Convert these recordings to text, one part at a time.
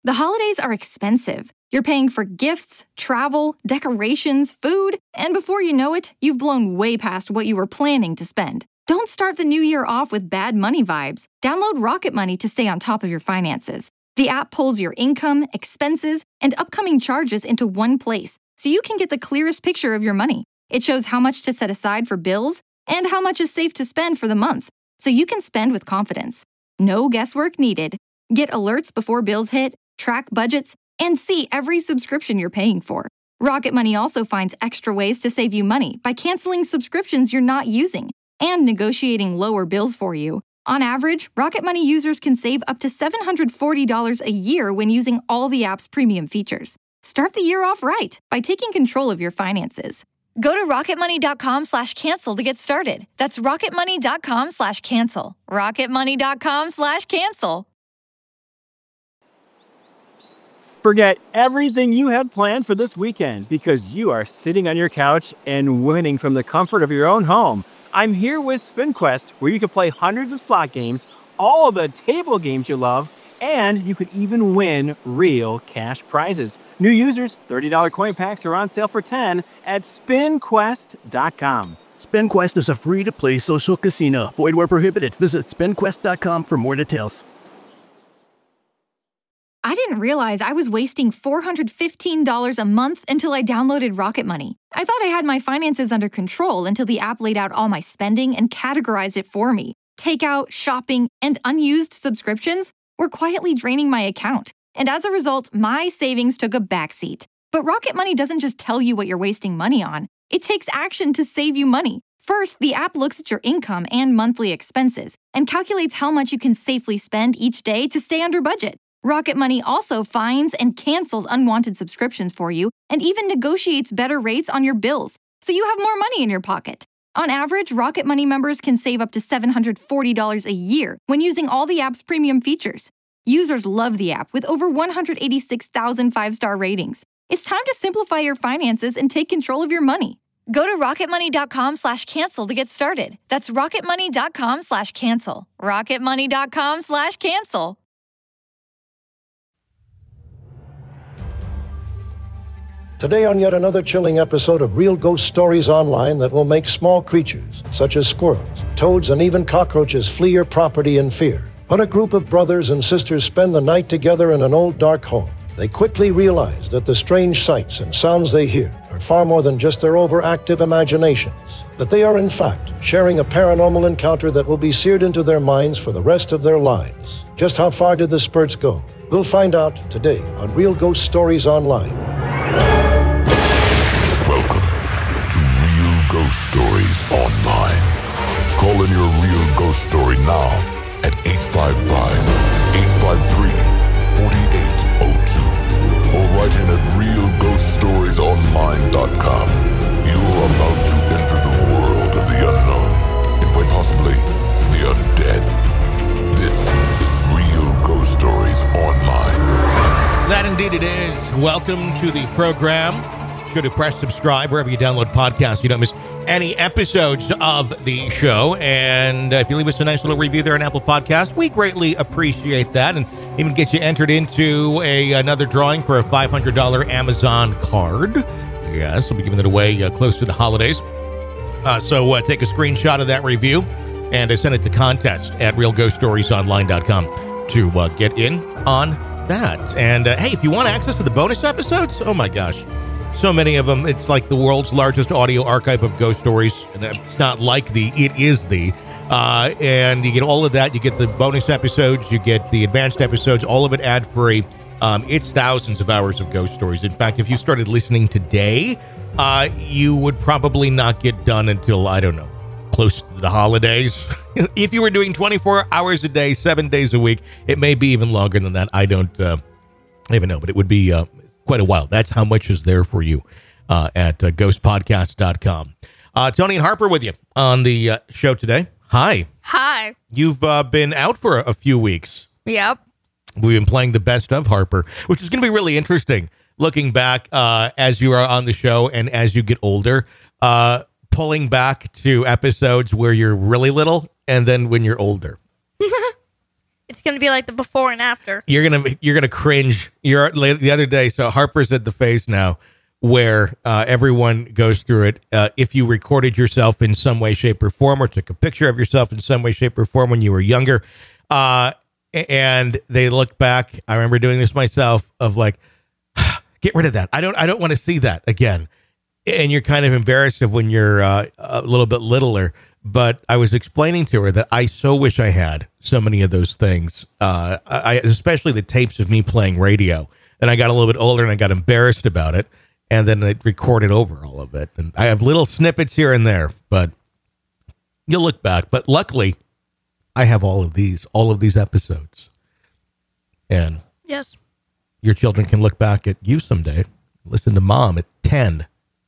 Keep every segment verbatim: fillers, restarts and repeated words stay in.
The holidays are expensive. You're paying for gifts, travel, decorations, food, and before you know it, you've blown way past what you were planning to spend. Don't start the new year off with bad money vibes. Download Rocket Money to stay on top of your finances. The app pulls your income, expenses, and upcoming charges into one place, so you can get the clearest picture of your money. It shows how much to set aside for bills and how much is safe to spend for the month, so you can spend with confidence. No guesswork needed. Get alerts before bills hit, track budgets, and see every subscription you're paying for. Rocket Money also finds extra ways to save you money by canceling subscriptions you're not using and negotiating lower bills for you. On average, Rocket Money users can save up to seven hundred forty dollars a year when using all the app's premium features. Start the year off right by taking control of your finances. Go to rocketmoney.com slash cancel to get started. That's rocketmoney.com slash cancel. rocketmoney.com slash cancel. Forget everything you had planned for this weekend because you are sitting on your couch and winning from the comfort of your own home. I'm here with SpinQuest, where you can play hundreds of slot games, all of the table games you love, and you could even win real cash prizes. New users, thirty dollars coin packs are on sale for ten dollars at spin quest dot com. SpinQuest is a free-to-play social casino. Void where prohibited. Visit spin quest dot com for more details. I didn't realize I was wasting four hundred fifteen dollars a month until I downloaded Rocket Money. I thought I had my finances under control until the app laid out all my spending and categorized it for me. Takeout, shopping, and unused subscriptions were quietly draining my account. And as a result, my savings took a backseat. But Rocket Money doesn't just tell you what you're wasting money on. It takes action to save you money. First, the app looks at your income and monthly expenses and calculates how much you can safely spend each day to stay under budget. Rocket Money also finds and cancels unwanted subscriptions for you and even negotiates better rates on your bills, so you have more money in your pocket. On average, Rocket Money members can save up to seven hundred forty dollars a year when using all the app's premium features. Users love the app with over one hundred eighty-six thousand five-star ratings. It's time to simplify your finances and take control of your money. Go to rocketmoney.com slash cancel to get started. That's rocketmoney.com slash cancel. rocketmoney.com slash cancel. Today on yet another chilling episode of Real Ghost Stories Online that will make small creatures, such as squirrels, toads, and even cockroaches flee your property in fear. When a group of brothers and sisters spend the night together in an old dark home, they quickly realize that the strange sights and sounds they hear are far more than just their overactive imaginations, that they are in fact sharing a paranormal encounter that will be seared into their minds for the rest of their lives. Just how far did the spurts go? We'll find out today on Real Ghost Stories Online. Ghost Stories Online. Call in your real ghost story now at eight five five, eight five three, four eight zero two or write in at real ghost stories online dot com. You're about to enter the world of the unknown and quite possibly the undead. This is Real Ghost Stories Online. That indeed it is. Welcome to the program. Sure to press subscribe wherever you download podcasts. You don't miss any episodes of the show. And uh, if you leave us a nice little review there on Apple Podcasts, we greatly appreciate that, and even get you entered into a another drawing for a five hundred dollars Amazon card. Yes, we'll be giving it away uh, close to the holidays. Uh, so uh, take a screenshot of that review and uh, send it to contest at real ghost stories online dot com to uh, get in on that. And uh, hey, if you want access to the bonus episodes, oh my gosh, so many of them. It's like the world's largest audio archive of ghost stories. And it's not like the, it is the. Uh, and you get all of that. You get the bonus episodes. You get the advanced episodes. All of it ad-free. Um, it's thousands of hours of ghost stories. In fact, if you started listening today, uh, you would probably not get done until, I don't know, close to the holidays. If you were doing twenty-four hours a day, seven days a week, it may be even longer than that. I don't uh, even know, but it would be uh, quite a while. That's how much is there for you uh, at uh, ghost podcast dot com. Uh, Tony and Harper with you on the uh, show today. Hi. Hi. You've uh, been out for a, a few weeks. Yep. We've been playing the best of Harper, which is going to be really interesting looking back uh, as you are on the show and as you get older, uh, pulling back to episodes where you're really little and then when you're older. It's going to be like the before and after. You're gonna you're gonna cringe. You're the other day. So Harper's at the phase now, where uh, everyone goes through it. Uh, if you recorded yourself in some way, shape, or form, or took a picture of yourself in some way, shape, or form when you were younger, uh, and they look back. I remember doing this myself. Of like, get rid of that. I don't. I don't want to see that again. And you're kind of embarrassed of when you're uh, a little bit littler. But I was explaining to her that I so wish I had so many of those things, uh, I, especially the tapes of me playing radio. And I got a little bit older and I got embarrassed about it. And then I recorded over all of it. And I have little snippets here and there, but you'll look back. But luckily, I have all of these, all of these episodes. And yes, your children can look back at you someday. Listen to Mom at ten.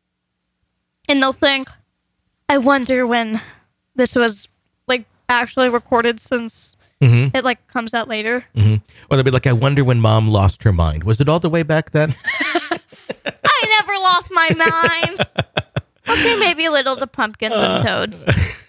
And they'll think, I wonder when this was like actually recorded, since mm-hmm. it like comes out later. Mm-hmm. Or they'll be like, I wonder when Mom lost her mind. Was it all the way back then? I never lost my mind. Okay, maybe a little to pumpkins uh, and toads.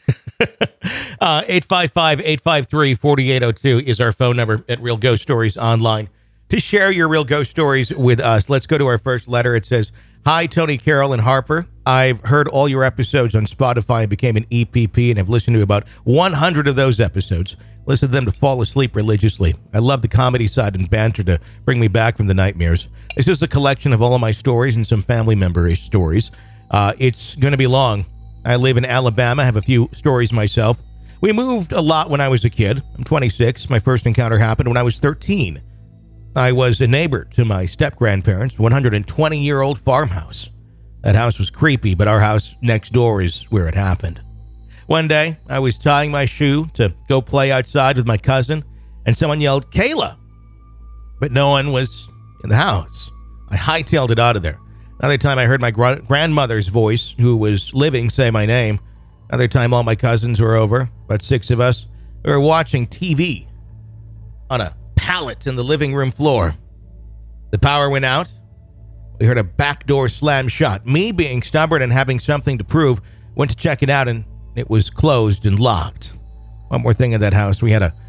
uh, eight five five, eight five three, four eight zero two is our phone number at Real Ghost Stories Online. To share your real ghost stories with us, let's go to our first letter. It says, hi, Tony, Carol, and Harper. I've heard all your episodes on Spotify and became an E P P and have listened to about one hundred of those episodes. Listen to them to fall asleep religiously. I love the comedy side and banter to bring me back from the nightmares. This is a collection of all of my stories and some family member-ish stories. Uh, it's going to be long. I live in Alabama. I have a few stories myself. We moved a lot when I was a kid. I'm twenty-six. My first encounter happened when I was thirteen. I was a neighbor to my step-grandparents' one hundred twenty-year-old farmhouse. That house was creepy, but our house next door is where it happened. One day, I was tying my shoe to go play outside with my cousin, and someone yelled, Kayla! But no one was in the house. I hightailed it out of there. Another time, I heard my gr- grandmother's voice, who was living, say my name. Another time, all my cousins were over, about six of us. We were watching T V on a pallet in the living room floor. The power went out. We heard a back door slam shut. Me, being stubborn and having something to prove, went to check it out, and it was closed and locked. One more thing in that house. We had a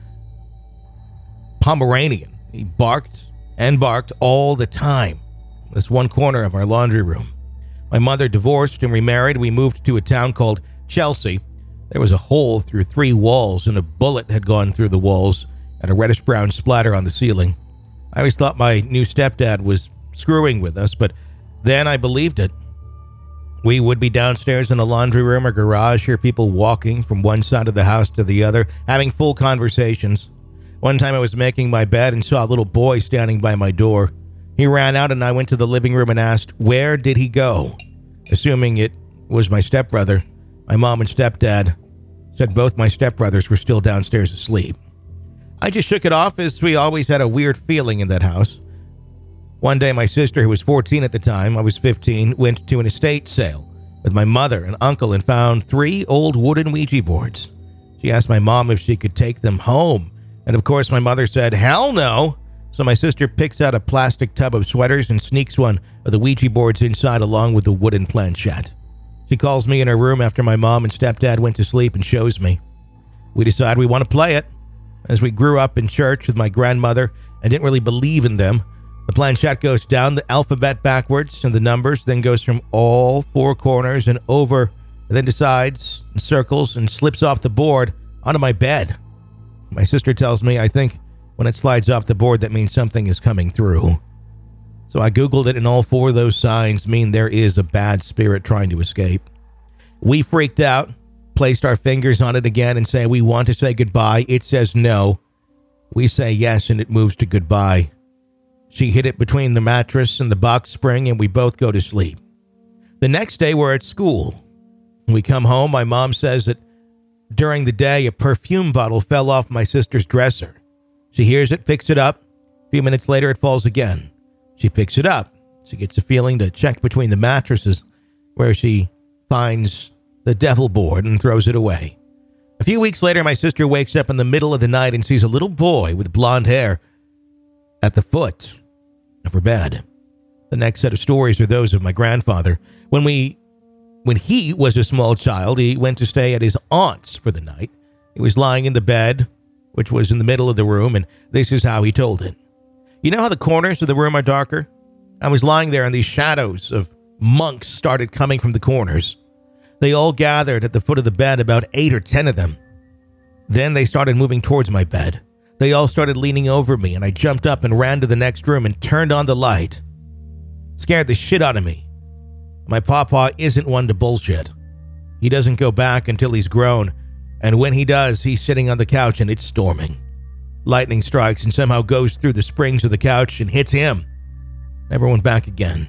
Pomeranian. He barked and barked all the time. This one corner of our laundry room. My mother divorced and remarried. We moved to a town called Chelsea. There was a hole through three walls, and a bullet had gone through the walls and a reddish-brown splatter on the ceiling. I always thought my new stepdad was screwing with us, but then I believed it. We would be downstairs in a laundry room or garage, hear people walking from one side of the house to the other, having full conversations. One time I was making my bed and saw a little boy standing by my door. He ran out and I went to the living room and asked, where did he go? Assuming it was my stepbrother, my mom and stepdad said both my stepbrothers were still downstairs asleep. I just shook it off, as we always had a weird feeling in that house. One day, my sister, who was fourteen at the time, I was fifteen, went to an estate sale with my mother and uncle and found three old wooden Ouija boards. She asked my mom if she could take them home. And of course, my mother said, hell no. So my sister picks out a plastic tub of sweaters and sneaks one of the Ouija boards inside along with the wooden planchette. She calls me in her room after my mom and stepdad went to sleep and shows me. We decide we want to play it. As we grew up in church with my grandmother and didn't really believe in them, the planchette goes down the alphabet backwards and the numbers, then goes from all four corners and over, and then decides and circles and slips off the board onto my bed. My sister tells me, I think when it slides off the board, that means something is coming through. So I Googled it, and all four of those signs mean there is a bad spirit trying to escape. We freaked out, placed our fingers on it again and say, we want to say goodbye. It says no. We say yes, and it moves to goodbye. She hid it between the mattress and the box spring, and we both go to sleep. The next day, we're at school. When we come home, my mom says that during the day, a perfume bottle fell off my sister's dresser. She hears it, picks it up. A few minutes later, it falls again. She picks it up. She gets a feeling to check between the mattresses, where she finds the devil board and throws it away. A few weeks later, my sister wakes up in the middle of the night and sees a little boy with blonde hair at the foot of her bed. The next set of stories are those of my grandfather. When we, when he was a small child, he went to stay at his aunt's for the night. He was lying in the bed which was in the middle of the room, and this is how he told it. You know how the corners of the room are darker? I was lying there and these shadows of monks started coming from the corners. They all gathered at the foot of the bed, about eight or ten of them. Then they started moving towards my bed. They all started leaning over me, and I jumped up and ran to the next room and turned on the light. Scared the shit out of me. My pawpaw isn't one to bullshit. He doesn't go back until he's grown, and when he does, he's sitting on the couch and it's storming. Lightning strikes and somehow goes through the springs of the couch and hits him. Never went back again.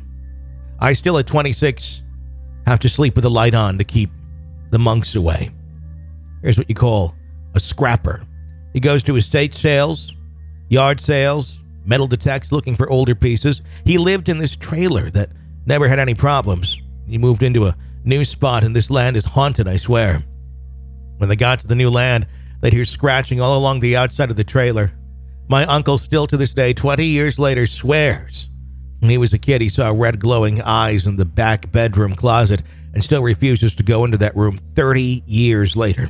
I still, at twenty-six, have to sleep with the light on to keep the monks away. Here's what you call a scrapper. He goes to estate sales, yard sales, metal detects looking for older pieces. He lived in this trailer that never had any problems. He moved into a new spot, and this land is haunted, I swear. When they got to the new land, they'd hear scratching all along the outside of the trailer. My uncle, still to this day, twenty years later, swears when he was a kid he saw red glowing eyes in the back bedroom closet and still refuses to go into that room thirty years later.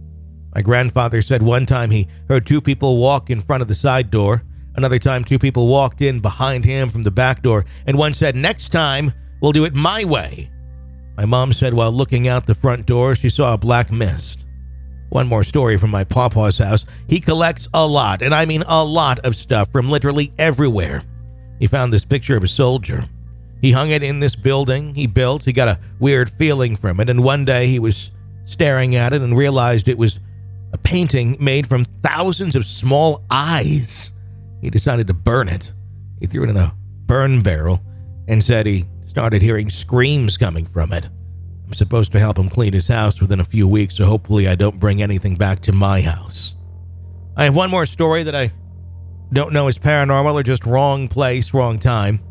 My grandfather said one time he heard two people walk in front of the side door. Another time, two people walked in behind him from the back door, and one said, "Next time, we'll do it my way." My mom said while looking out the front door, she saw a black mist. One more story from my pawpaw's house. He collects a lot, and I mean a lot of stuff from literally everywhere. He found this picture of a soldier. He hung it in this building he built. He got a weird feeling from it, and one day he was staring at it and realized it was a painting made from thousands of small eyes. He decided to burn it. He threw it in a burn barrel and said he started hearing screams coming from it. I'm supposed to help him clean his house within a few weeks, so hopefully I don't bring anything back to my house. I have one more story that I don't know is paranormal or just wrong place, wrong time.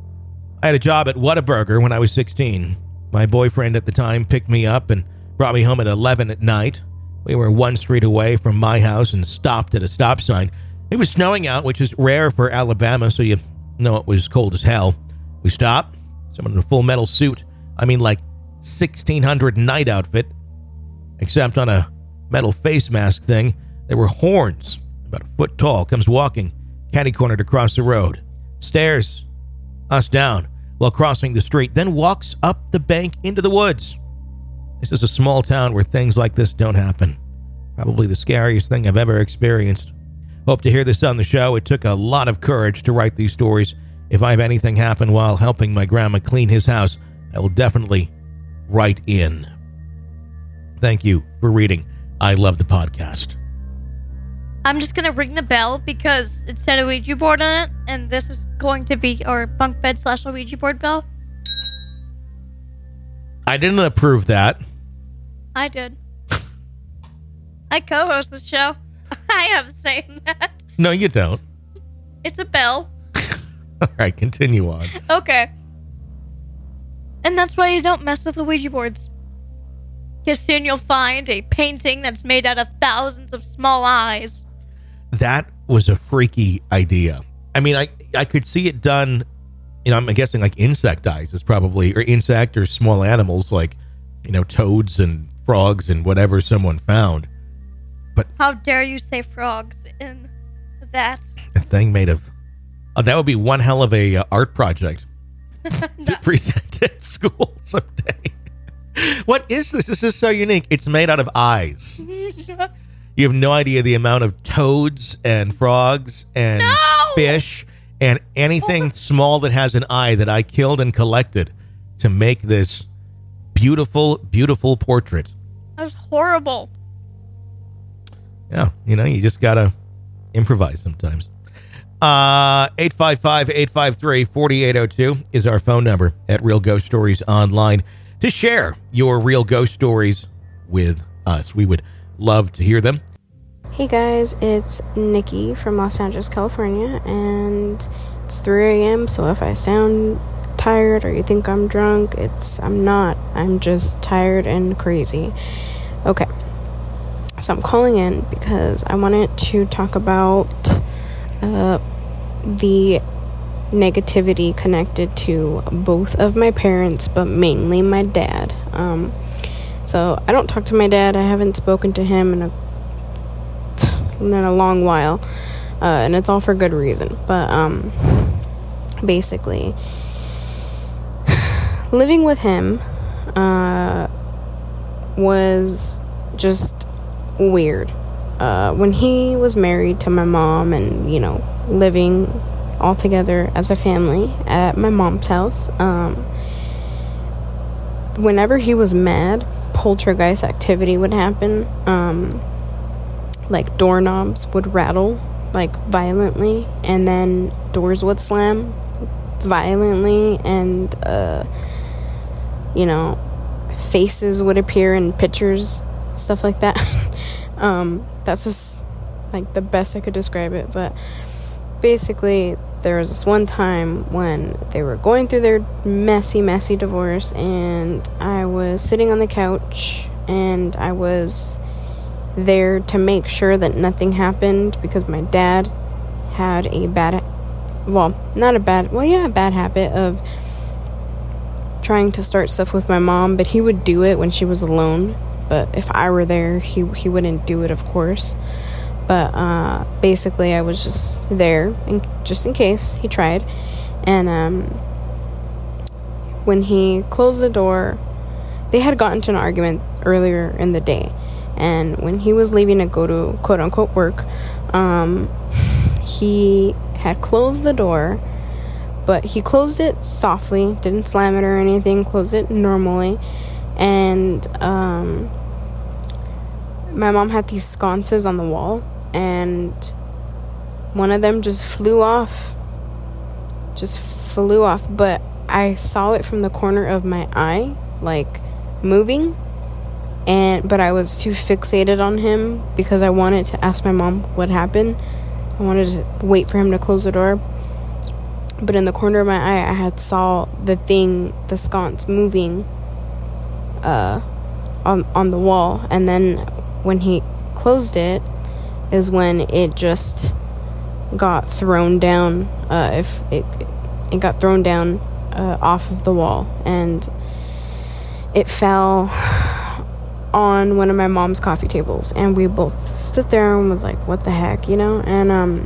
I had a job at Whataburger when I was sixteen. My boyfriend at the time picked me up and brought me home at eleven at night. We were one street away from my house and stopped at a stop sign. It was snowing out, which is rare for Alabama, so you know it was cold as hell. We stopped. Someone in a full metal suit. I mean, like sixteen hundred night outfit. Except on a metal face mask thing, there were horns. About a foot tall. Comes walking, catty-cornered across the road. Stares us down while crossing the street. Then walks up the bank into the woods. This is a small town where things like this don't happen. Probably the scariest thing I've ever experienced. Hope to hear this on the show. It took a lot of courage to write these stories. If I have anything happen while helping my grandma clean his house, I will definitely write in. Thank you for reading. I love the podcast. I'm just going to ring the bell because it said a Ouija board on it, and this is going to be our bunk bed slash Ouija board bell. I didn't approve that. I did. I co-host the show. I have a say in that. No, you don't. It's a bell. All right, continue on. Okay. And that's why you don't mess with the Ouija boards. Because soon you'll find a painting that's made out of thousands of small eyes. That was a freaky idea. I mean, I, I could see it done, you know, I'm guessing like insect eyes is probably, or insect or small animals like, you know, toads and frogs and whatever someone found. But how dare you say frogs in that? A thing made of, oh, that would be one hell of a uh, art project to present at school someday. What is this? This is so unique. It's made out of eyes. You have no idea the amount of toads and frogs and no! fish and anything small that has an eye that I killed and collected to make this beautiful, beautiful portrait. That was horrible. Yeah, you know, you just gotta improvise sometimes. Uh, eight five five, eight five three, four eight zero two is our phone number at Real Ghost Stories Online to share your real ghost stories with us. We would love to hear them. Hey guys, it's Nikki from Los Angeles, California, and it's three a.m., so if I sound tired or you think I'm drunk, it's I'm not. I'm just tired and crazy. Okay. So I'm calling in because I wanted to talk about uh, the negativity connected to both of my parents, but mainly my dad. Um, so I don't talk to my dad. I haven't spoken to him in a, in a long while, uh, and it's all for good reason. But um, basically, living with him uh, was just weird. Uh, when he was married to my mom and, you know, living all together as a family at my mom's house, um, whenever he was mad, poltergeist activity would happen. Um, like doorknobs would rattle, like violently, and then doors would slam violently, and, uh, you know, faces would appear in pictures, stuff like that. um, that's just like the best I could describe it. But basically, there was this one time when they were going through their messy, messy divorce, and I was sitting on the couch, and I was there to make sure that nothing happened, because my dad had a bad, well, not a bad, well, yeah, a bad habit of trying to start stuff with my mom, but he would do it when she was alone. But if I were there, he he wouldn't do it, of course. But uh, basically, I was just there, in, just in case he tried. And um, when he closed the door, they had gotten into an argument earlier in the day. And when he was leaving to go to quote-unquote work, um, he had closed the door, but he closed it softly, didn't slam it or anything, closed it normally. And um, my mom had these sconces on the wall, and one of them just flew off. Just flew off, but I saw it from the corner of my eye, like, moving. And but I was too fixated on him because I wanted to ask my mom what happened. I wanted to wait for him to close the door. But in the corner of my eye, I had saw the thing, the sconce moving uh, on on the wall. And then when he closed it is when it just got thrown down. Uh, if it it got thrown down uh, off of the wall, and it fell on one of my mom's coffee tables, and we both stood there and was like, what the heck, you know? And um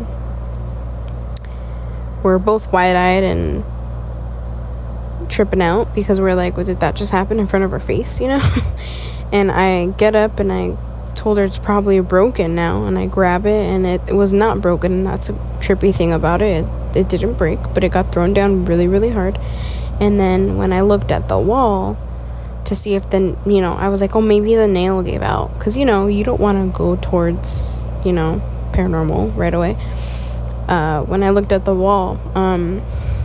we're both wide-eyed and tripping out because we're like, well, did that just happen in front of our face, you know? And I get up and I told her it's probably broken now, and I grab it, and it, it was not broken. And that's a trippy thing about it. it it didn't break, but it got thrown down really, really hard. And then when I looked at the wall to see if the, you know, I was like, oh, maybe the nail gave out, because, you know, you don't want to go towards, you know, paranormal right away. Uh, when I looked at the wall, um,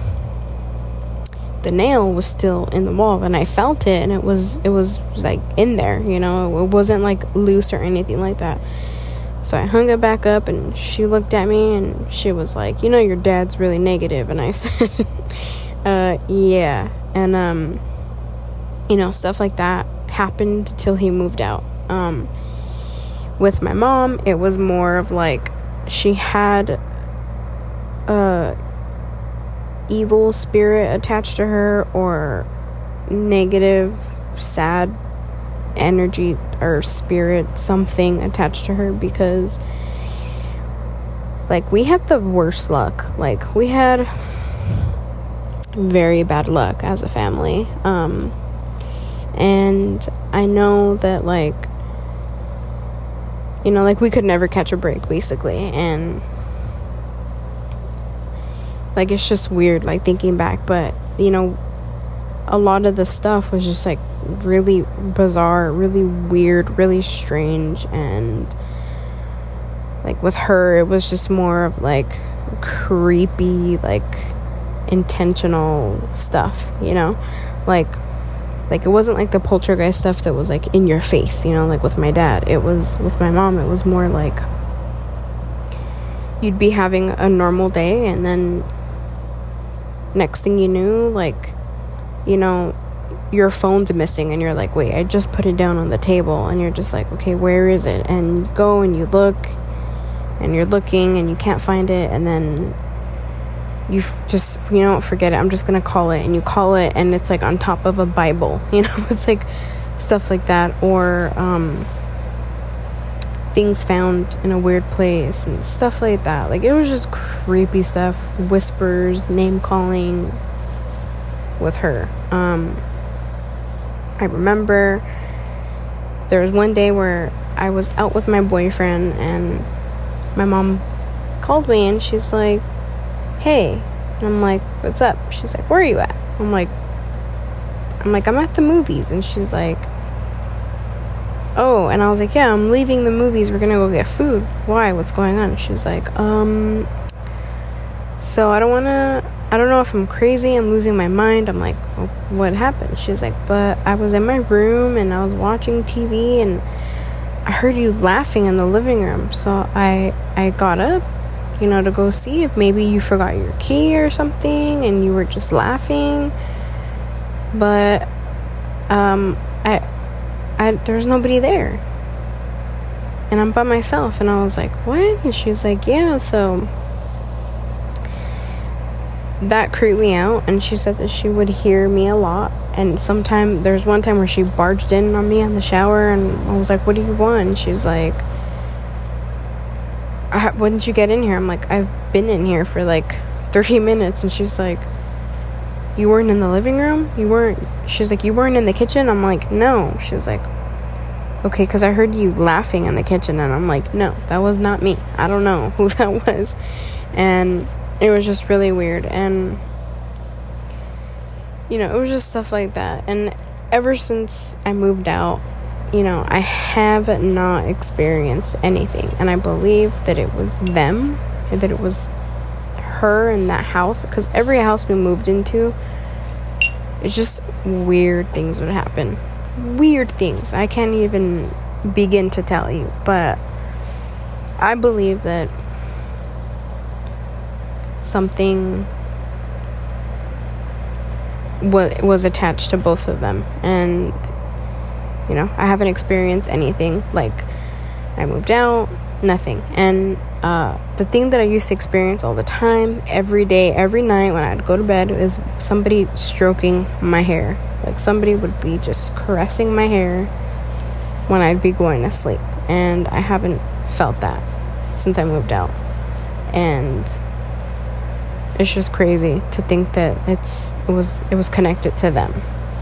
the nail was still in the wall, and I felt it, and it was, it was like in there, you know, it wasn't like loose or anything like that. So I hung it back up, and she looked at me, and she was like, you know, your dad's really negative. And I said, uh, yeah. And, um, you know, stuff like that happened till he moved out. Um, with my mom, it was more of like she had a evil spirit attached to her, or negative, sad energy or spirit, something attached to her, because like we had the worst luck. Like we had very bad luck as a family. Um, And I know that, like, you know, like, we could never catch a break, basically. And, like, it's just weird, like, thinking back. But, you know, a lot of the stuff was just, like, really bizarre, really weird, really strange. And, like, with her, it was just more of, like, creepy, like, intentional stuff, you know? Like, Like, it wasn't like the poltergeist stuff that was, like, in your face, you know, like with my dad. It was, with my mom, it was more like you'd be having a normal day, and then next thing you knew, like, you know, your phone's missing, and you're like, wait, I just put it down on the table, and you're just like, okay, where is it? And you go and you look, and you're looking, and you can't find it, and then you just, you know, forget it, I'm just gonna call it, and you call it, and it's like on top of a Bible, you know, it's like stuff like that. Or um things found in a weird place and stuff like that. Like, it was just creepy stuff, whispers, name calling with her. Um, I remember there was one day where I was out with my boyfriend and my mom called me and she's like, hey. And I'm like, what's up? She's like, where are you at? I'm like, I'm like, I'm at the movies. And she's like, oh. And I was like, yeah, I'm leaving the movies. We're gonna go get food. Why? What's going on? She's like, um, so I don't wanna, I don't know if I'm crazy. I'm losing my mind. I'm like, well, what happened? She's like, but I was in my room and I was watching T V and I heard you laughing in the living room. So I, I got up, you know, to go see if maybe you forgot your key or something and you were just laughing. But um I I there's nobody there. And I'm by myself. And I was like, what? And she was like, yeah. So that creeped me out. And she said that she would hear me a lot. And sometime there's one time where she barged in on me in the shower. And I was like, what do you want? And she was like, when did you get in here? I'm like, I've been in here for like thirty minutes. And she's like, you weren't in the living room? You weren't? She's like, you weren't in the kitchen? I'm like, no. She was like, okay, because I heard you laughing in the kitchen. And I'm like, no, that was not me. I don't know who that was. And it was just really weird. And, you know, it was just stuff like that. And ever since I moved out, you know, I have not experienced anything. And I believe that it was them, and that it was her in that house. Because every house we moved into, it's just weird things would happen. Weird things. I can't even begin to tell you. But I believe that something was, was attached to both of them. And you know, I haven't experienced anything. Like, I moved out, nothing. And uh, the thing that I used to experience all the time, every day, every night when I'd go to bed, is somebody stroking my hair. Like, somebody would be just caressing my hair when I'd be going to sleep. And I haven't felt that since I moved out. And it's just crazy to think that it's it was it was connected to them.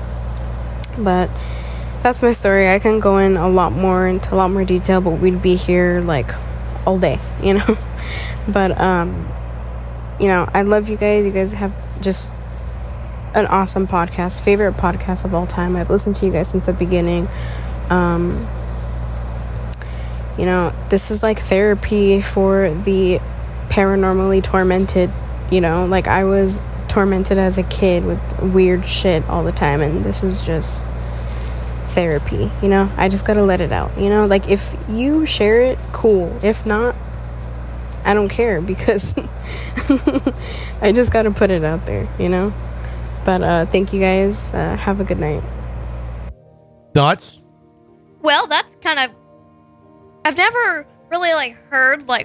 But that's my story. I can go in a lot more into a lot more detail, but we'd be here like all day, you know. But um you know, I love you guys. You guys have just an awesome podcast, favorite podcast of all time. I've listened to you guys since the beginning. Um you know, this is like therapy for the paranormally tormented. You know, like, I was tormented as a kid with weird shit all the time, and this is just therapy, you know. I just gotta let it out, you know. Like, if you share it, cool. If not, I don't care, because I just gotta put it out there, you know. But uh thank you guys. Uh, have a good night. Thoughts? Well, that's kind of, I've never really like heard like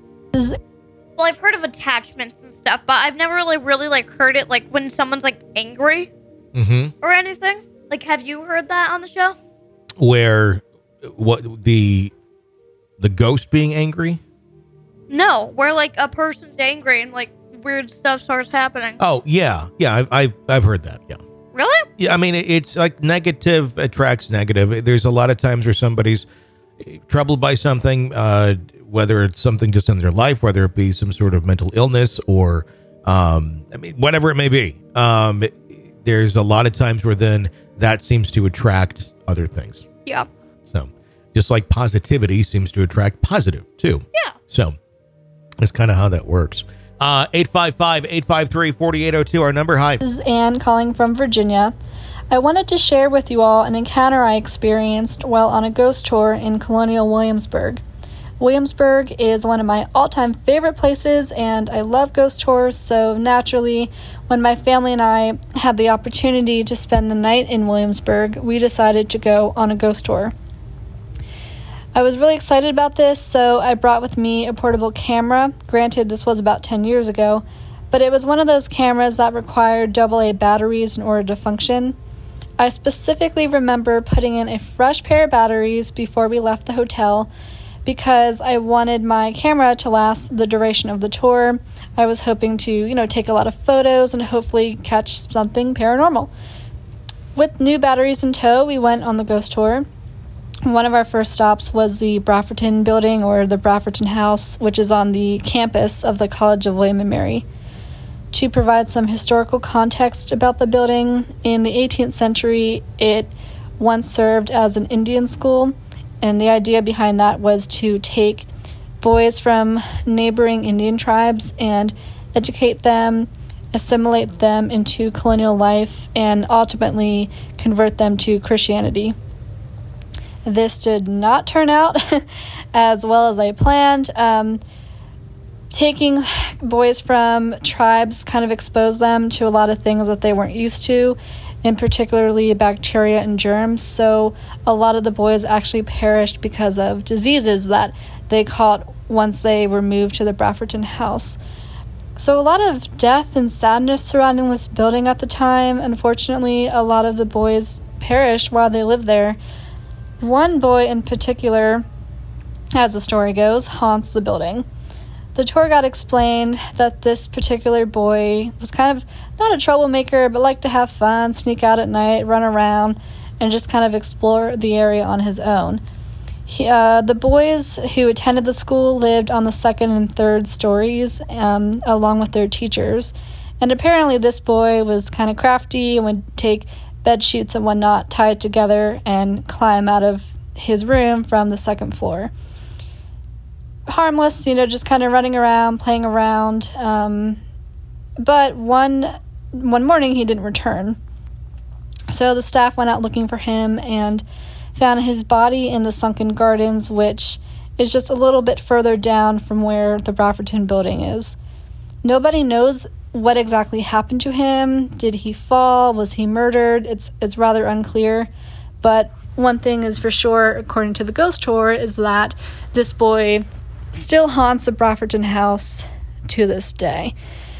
well, I've heard of attachments and stuff, but I've never really really like heard it like when someone's like angry mm-hmm. or anything. Like, have you heard that on the show? Where what the the ghost being angry? No, where like a person's angry and like weird stuff starts happening. Oh yeah, yeah, I've I've, I've heard that. Yeah. Really? Yeah, I mean, it, it's like negative attracts negative. There's a lot of times where somebody's troubled by something, uh, whether it's something just in their life, whether it be some sort of mental illness or, um, I mean, whatever it may be. Um, it, there's a lot of times where then that seems to attract other things. Yeah. So, just like positivity seems to attract positive too. Yeah. So, that's kind of how that works. Uh, eight five five, eight five three, four eight zero two, our number. Hi. This is Anne calling from Virginia. I wanted to share with you all an encounter I experienced while on a ghost tour in Colonial Williamsburg. Williamsburg is one of my all-time favorite places, and I love ghost tours, so naturally, when my family and I had the opportunity to spend the night in Williamsburg, we decided to go on a ghost tour. I was really excited about this, so I brought with me a portable camera. Granted, this was about ten years ago, but it was one of those cameras that required double A batteries in order to function. I specifically remember putting in a fresh pair of batteries before we left the hotel, because I wanted my camera to last the duration of the tour. I was hoping to, you know, take a lot of photos and hopefully catch something paranormal. With new batteries in tow, we went on the ghost tour. One of our first stops was the Brafferton building, or the Brafferton House, which is on the campus of the College of William and Mary. To provide some historical context about the building, in the eighteenth century, it once served as an Indian school, and the idea behind that was to take boys from neighboring Indian tribes and educate them, assimilate them into colonial life, and ultimately convert them to Christianity. This did not turn out as well as I planned. Um, taking boys from tribes kind of exposed them to a lot of things that they weren't used to, and particularly bacteria and germs. So a lot of the boys actually perished because of diseases that they caught once they were moved to the Brafferton House. So a lot of death and sadness surrounding this building at the time. Unfortunately, a lot of the boys perished while they lived there. One boy in particular, as the story goes, haunts the building. The tour guide explained that this particular boy was kind of not a troublemaker, but liked to have fun, sneak out at night, run around, and just kind of explore the area on his own. He, uh, the boys who attended the school lived on the second and third stories, um, along with their teachers. And apparently this boy was kind of crafty and would take bed sheets and whatnot, tie it together, and climb out of his room from the second floor. Harmless, you know, just kind of running around, playing around. Um, but one one morning he didn't return. So the staff went out looking for him and found his body in the sunken gardens, which is just a little bit further down from where the Brafferton building is. Nobody knows what exactly happened to him. Did he fall? Was he murdered? It's it's rather unclear. But one thing is for sure, according to the ghost tour, is that this boy still haunts the Brafferton House to this day.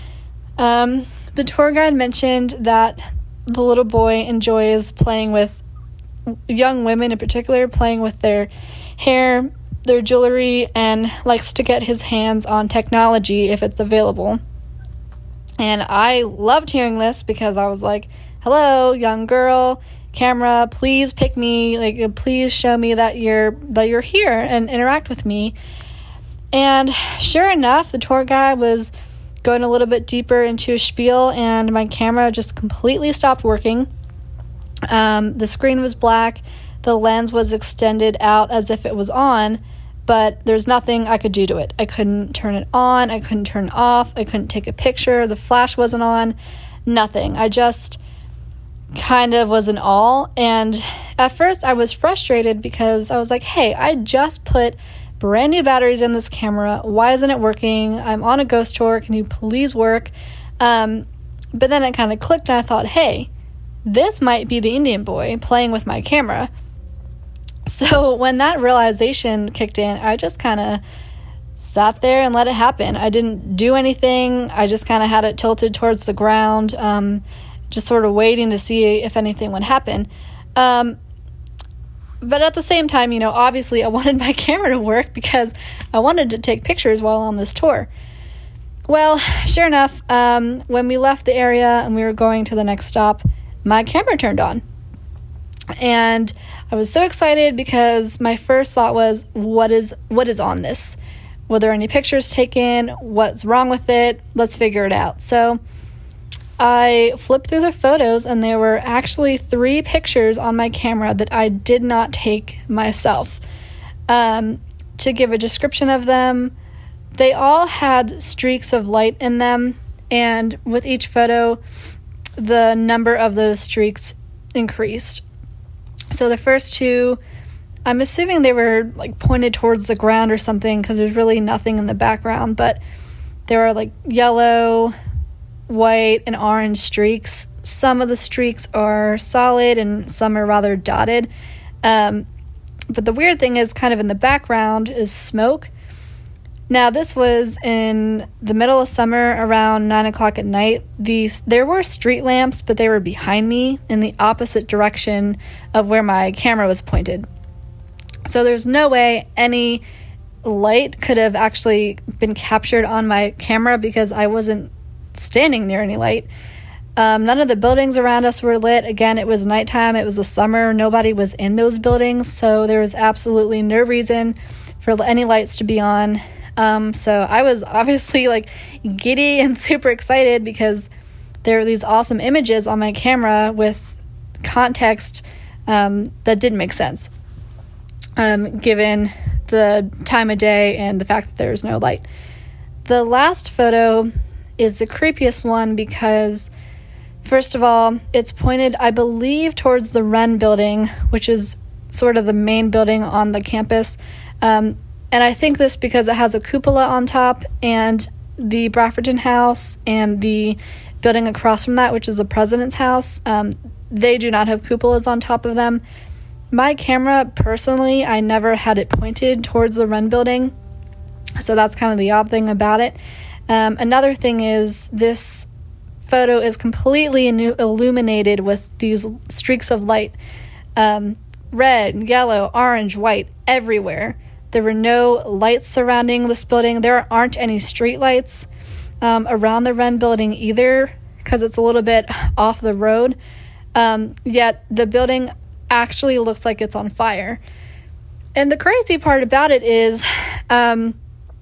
Um, the tour guide mentioned that the little boy enjoys playing with young women, in particular, playing with their hair, their jewelry, and likes to get his hands on technology if it's available. And I loved hearing this because I was like, hello, young girl, camera, please pick me, like, please show me that you're that you're here and interact with me. And sure enough, the tour guide was going a little bit deeper into a spiel, and my camera just completely stopped working. Um, the screen was black, the lens was extended out as if it was on, but there's nothing I could do to it. I couldn't turn it on, I couldn't turn it off, I couldn't take a picture, the flash wasn't on, nothing. I just kind of was in awe, and at first I was frustrated because I was like, hey, I just put brand new batteries in this camera. Why isn't it working? I'm on a ghost tour. Can you please work? Um, but then it kind of clicked, and I thought, hey, this might be the Indian boy playing with my camera. So when that realization kicked in, I just kind of sat there and let it happen. I didn't do anything. I just kind of had it tilted towards the ground, um, just sort of waiting to see if anything would happen. Um, But at the same time, you know, obviously I wanted my camera to work because I wanted to take pictures while on this tour. Well, sure enough, um, when we left the area and we were going to the next stop, my camera turned on. And I was so excited because my first thought was, what is what is on this? Were there any pictures taken? What's wrong with it? Let's figure it out. So I flipped through the photos, and there were actually three pictures on my camera that I did not take myself. Um, to give a description of them, they all had streaks of light in them, and with each photo, the number of those streaks increased. So the first two, I'm assuming they were like pointed towards the ground or something because there's really nothing in the background, but there were like yellow, white, and orange streaks. Some of the streaks are solid and some are rather dotted. Um, but the weird thing is, kind of in the background is smoke. Now, this was in the middle of summer around nine o'clock at night. These, there were street lamps, but they were behind me in the opposite direction of where my camera was pointed. So there's no way any light could have actually been captured on my camera because I wasn't standing near any light. Um, none of the buildings around us were lit. Again, it was nighttime. It was the summer. Nobody was in those buildings, so there was absolutely no reason for any lights to be on. Um, so I was obviously like giddy and super excited because there were these awesome images on my camera with context um, that didn't make sense, um, given the time of day and the fact that there's no light. The last photo is the creepiest one because, first of all, it's pointed, I believe, towards the Wren building, which is sort of the main building on the campus. Um, and I think this because it has a cupola on top, and the Brafferton House and the building across from that, which is the President's House, um, they do not have cupolas on top of them. My camera, personally, I never had it pointed towards the Wren building, so that's kind of the odd thing about it. Um, another thing is this photo is completely illuminated with these streaks of light. Um, red, yellow, orange, white, everywhere. There were no lights surrounding this building. There aren't any street lights um, around the Wren building either because it's a little bit off the road. Um, yet the building actually looks like it's on fire. And the crazy part about it is um,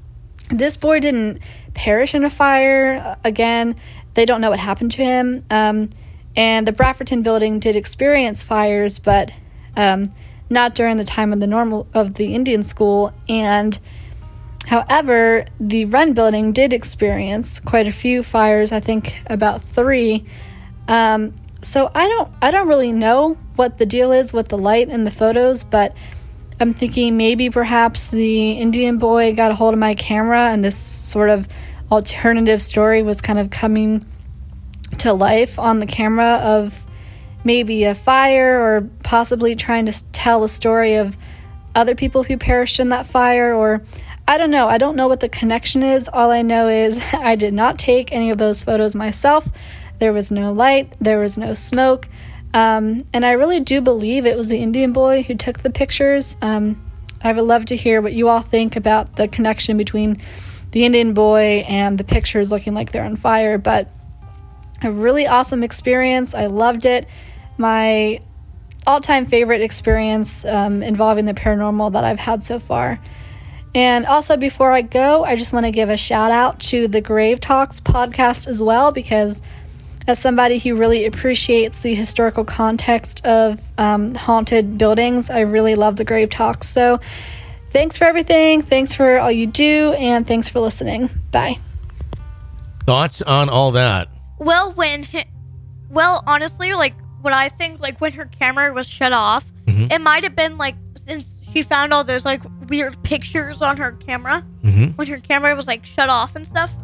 this boy didn't perish in a fire. Again, they don't know what happened to him. Um, and the Brafferton building did experience fires, but um, not during the time of the normal of the Indian school. And however, the Wren building did experience quite a few fires. I think about three. Um, so I don't, I don't really know what the deal is with the light in the photos, but I'm thinking maybe perhaps the Indian boy got a hold of my camera and this sort of alternative story was kind of coming to life on the camera of maybe a fire, or possibly trying to tell a story of other people who perished in that fire, or I don't know. I don't know what the connection is. All I know is I did not take any of those photos myself. There was no light. There was no smoke. Um, and I really do believe it was the Indian boy who took the pictures. Um, I would love to hear what you all think about the connection between the Indian boy and the pictures looking like they're on fire. But a really awesome experience. I loved it. My all-time favorite experience um, involving the paranormal that I've had so far. And also, before I go, I just want to give a shout out to the Grave Talks podcast as well, because as somebody who really appreciates the historical context of um, haunted buildings, I really love the Grave Talks. So thanks for everything. Thanks for all you do. And thanks for listening. Bye. Thoughts on all that? Well, when, well, honestly, like, what I think, like, when her camera was shut off, mm-hmm. it might have been, like, since she found all those, like, weird pictures on her camera, mm-hmm. when her camera was, like, shut off and stuff.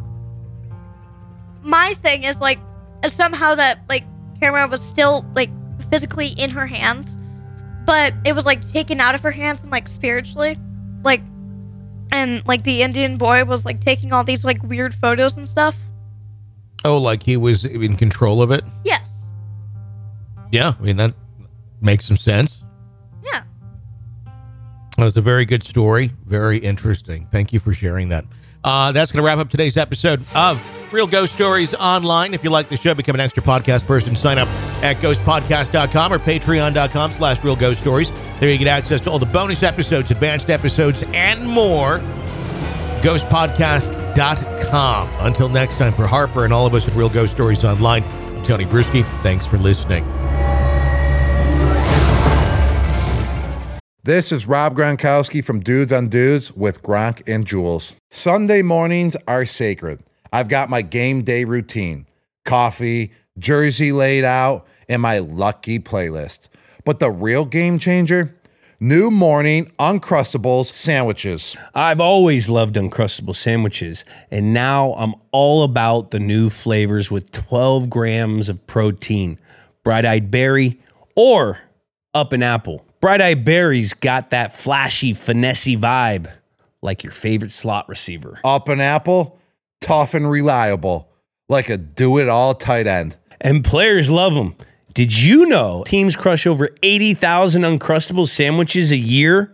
My thing is, like, somehow that, like, camera was still, like, physically in her hands, but it was, like, taken out of her hands and, like, spiritually, like, and, like, the Indian boy was, like, taking all these, like, weird photos and stuff. Oh, like he was in control of it? Yes. Yeah, I mean, that makes some sense. Yeah. Well, it's a very good story. Very interesting. Thank you for sharing that. Uh, that's going to wrap up today's episode of Real Ghost Stories Online. If you like the show, become an extra podcast person. Sign up at ghost podcast dot com or patreon dot com slash real ghost stories. There you get access to all the bonus episodes, advanced episodes, and more. ghost podcast dot com. Until next time, for Harper and all of us at Real Ghost Stories Online, I'm Tony Bruschi. Thanks for listening. This is Rob Gronkowski from Dudes on Dudes with Gronk and Jules. Sunday mornings are sacred. I've got my game day routine, coffee, jersey laid out, and my lucky playlist. But the real game changer? New morning Uncrustables sandwiches. I've always loved Uncrustable sandwiches, and now I'm all about the new flavors with twelve grams of protein. Bright-eyed berry or up and apple. Bright-eyed berry's got that flashy, finessey vibe, like your favorite slot receiver. Up and apple, tough and reliable, like a do-it-all tight end. And players love them. Did you know teams crush over eighty thousand Uncrustables sandwiches a year?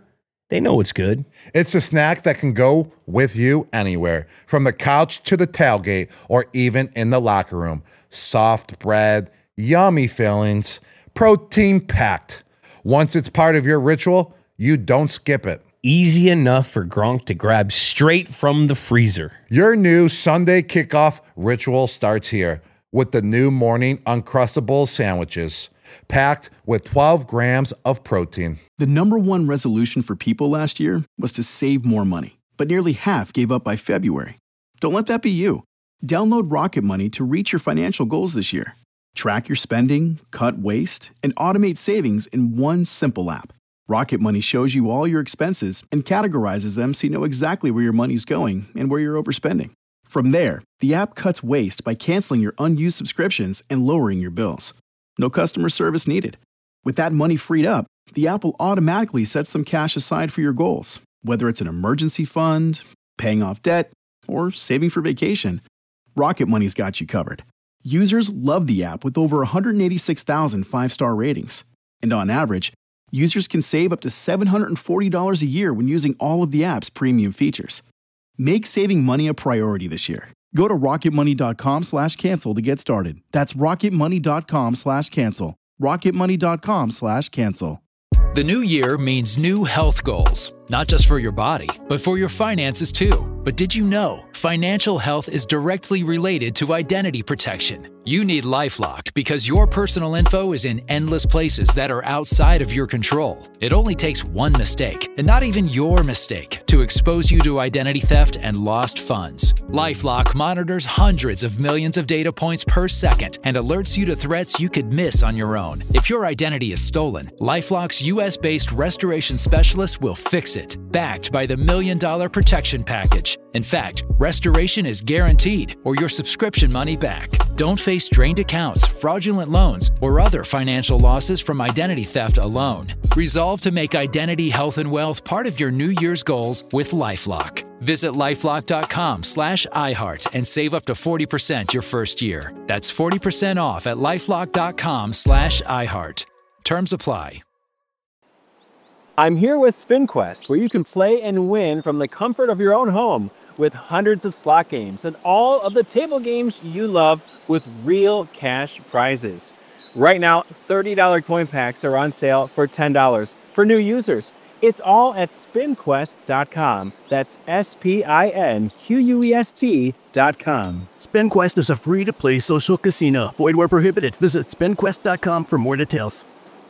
They know it's good. It's a snack that can go with you anywhere, from the couch to the tailgate or even in the locker room. Soft bread, yummy fillings, protein packed. Once it's part of your ritual, you don't skip it. Easy enough for Gronk to grab straight from the freezer. Your new Sunday kickoff ritual starts here with the new morning Uncrustables sandwiches, packed with twelve grams of protein. The number one resolution for people last year was to save more money, but nearly half gave up by February. Don't let that be you. Download Rocket Money to reach your financial goals this year. Track your spending, cut waste, and automate savings in one simple app. Rocket Money shows you all your expenses and categorizes them so you know exactly where your money's going and where you're overspending. From there, the app cuts waste by canceling your unused subscriptions and lowering your bills. No customer service needed. With that money freed up, the app will automatically set some cash aside for your goals, whether it's an emergency fund, paying off debt, or saving for vacation. Rocket Money's got you covered. Users love the app with over one hundred eighty-six thousand five-star ratings. And on average, users can save up to seven hundred forty dollars a year when using all of the app's premium features. Make saving money a priority this year. Go to rocketmoney.com slash cancel to get started. That's rocketmoney.com slash cancel. rocketmoney.com slash cancel. The new year means new health goals, not just for your body, but for your finances too. But did you know financial health is directly related to identity protection? You need LifeLock because your personal info is in endless places that are outside of your control. It only takes one mistake, and not even your mistake, to expose you to identity theft and lost funds. LifeLock monitors hundreds of millions of data points per second and alerts you to threats you could miss on your own. If your identity is stolen, LifeLock's U S-based restoration specialist will fix it, backed by the Million Dollar Protection Package. In fact, restoration is guaranteed or your subscription money back. Don't face drained accounts, fraudulent loans, or other financial losses from identity theft alone. Resolve to make identity, health, and wealth part of your New Year's goals with LifeLock. Visit lifelock.com slash iHeart and save up to forty percent your first year. That's forty percent off at lifelock.com slash iHeart. Terms apply. I'm here with SpinQuest, where you can play and win from the comfort of your own home with hundreds of slot games and all of the table games you love with real cash prizes. Right now, thirty dollars coin packs are on sale for ten dollars for new users. It's all at spin quest dot com. That's S P I N Q U E S T dot com. SpinQuest is a free-to-play social casino. Void where prohibited. Visit spin quest dot com for more details.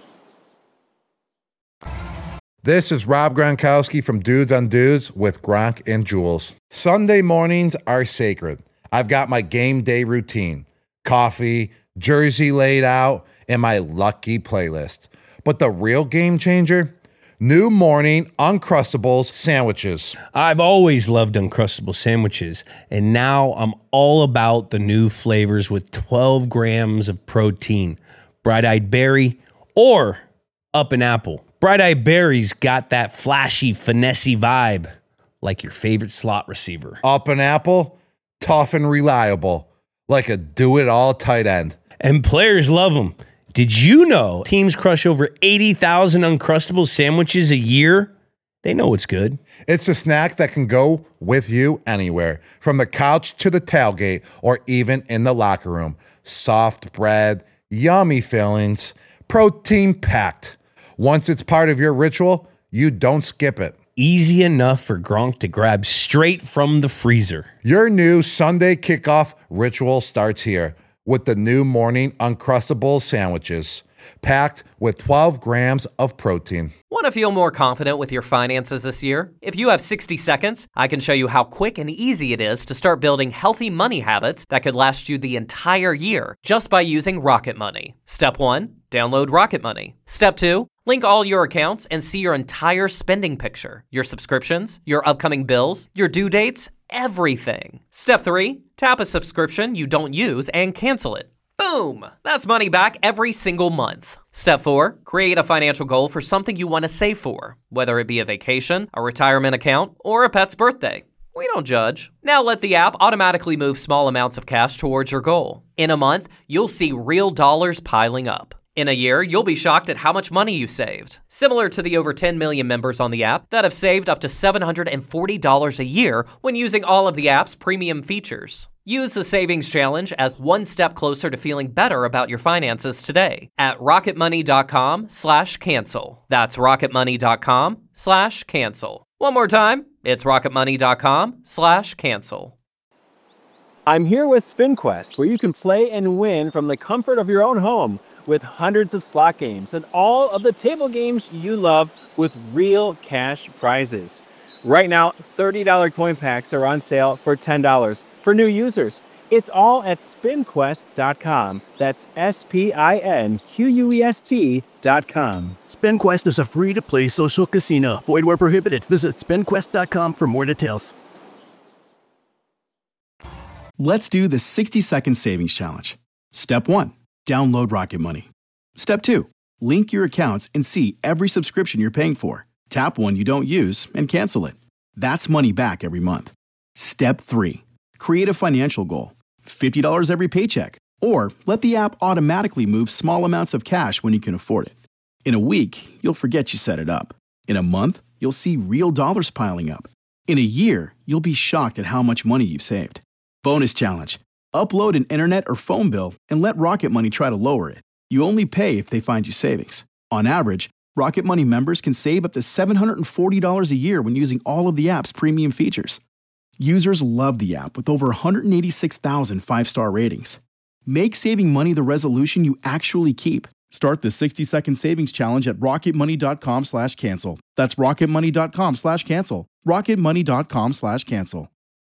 This is Rob Gronkowski from Dudes on Dudes with Gronk and Jules. Sunday mornings are sacred. I've got my game day routine, coffee, jersey laid out, and my lucky playlist. But the real game changer? New morning Uncrustables sandwiches. I've always loved Uncrustable sandwiches, and now I'm all about the new flavors with twelve grams of protein. Bright-eyed berry or up an apple. Bright-eyed berry's got that flashy, finessey vibe, like your favorite slot receiver. Up an apple, tough and reliable, like a do-it-all tight end. And players love them. Did you know teams crush over eighty thousand Uncrustable sandwiches a year? They know it's good. It's a snack that can go with you anywhere, from the couch to the tailgate or even in the locker room. Soft bread, yummy fillings, protein packed. Once it's part of your ritual, you don't skip it. Easy enough for Gronk to grab straight from the freezer. Your new Sunday kickoff ritual starts here with the new morning Uncrustables sandwiches, packed with twelve grams of protein. Want to feel more confident with your finances this year? If you have sixty seconds, I can show you how quick and easy it is to start building healthy money habits that could last you the entire year just by using Rocket Money. Step one, download Rocket Money. Step two, link all your accounts and see your entire spending picture, your subscriptions, your upcoming bills, your due dates, everything. Step three, tap a subscription you don't use and cancel it. Boom! That's money back every single month. Step four, create a financial goal for something you want to save for, whether it be a vacation, a retirement account, or a pet's birthday. We don't judge. Now let the app automatically move small amounts of cash towards your goal. In a month, you'll see real dollars piling up. In a year, you'll be shocked at how much money you saved. Similar to the over ten million members on the app that have saved up to seven hundred forty dollars a year when using all of the app's premium features. Use the Savings Challenge as one step closer to feeling better about your finances today at rocketmoney.com slash cancel. That's rocketmoney.com slash cancel. One more time, it's rocketmoney.com slash cancel. I'm here with SpinQuest, where you can play and win from the comfort of your own home with hundreds of slot games and all of the table games you love with real cash prizes. Right now, thirty dollars coin packs are on sale for ten dollars for new users. It's all at spin quest dot com. That's S P I N Q U E S T dot com. SpinQuest is a free-to-play social casino. Void where prohibited. Visit spin quest dot com for more details. Let's do the sixty second savings challenge. Step one, download Rocket Money. Step two, link your accounts and see every subscription you're paying for. Tap one you don't use and cancel it. That's money back every month. Step three, create a financial goal. fifty dollars every paycheck. Or let the app automatically move small amounts of cash when you can afford it. In a week, you'll forget you set it up. In a month, you'll see real dollars piling up. In a year, you'll be shocked at how much money you've saved. Bonus challenge. Upload an internet or phone bill and let Rocket Money try to lower it. You only pay if they find you savings. On average, Rocket Money members can save up to seven hundred forty dollars a year when using all of the app's premium features. Users love the app with over one hundred eighty-six thousand five-star ratings. Make saving money the resolution you actually keep. Start the sixty second savings challenge at rocketmoney.com slash cancel. That's rocketmoney.com slash cancel. rocketmoney.com slash cancel.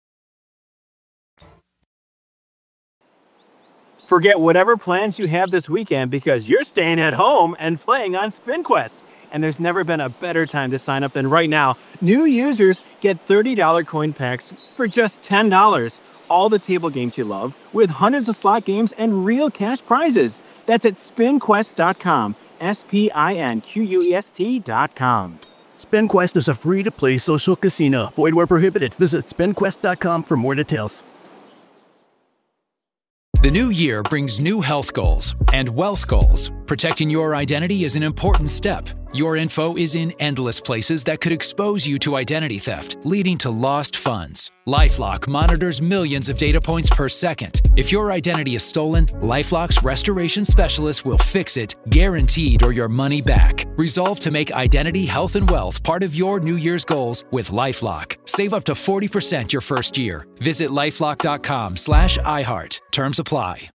Forget whatever plans you have this weekend because you're staying at home and playing on SpinQuest. And there's never been a better time to sign up than right now. New users get thirty dollars coin packs for just ten dollars. All the table games you love with hundreds of slot games and real cash prizes. That's at spin quest dot com. S P I N Q U E S T dot com. SpinQuest is a free-to-play social casino. Void where prohibited. Visit spin quest dot com for more details. The new year brings new health goals and wealth goals. Protecting your identity is an important step. Your info is in endless places that could expose you to identity theft, leading to lost funds. LifeLock monitors millions of data points per second. If your identity is stolen, LifeLock's restoration specialist will fix it, guaranteed, or your money back. Resolve to make identity, health, and wealth part of your New Year's goals with LifeLock. Save up to forty percent your first year. Visit lifelock dot com slash iHeart. Terms apply.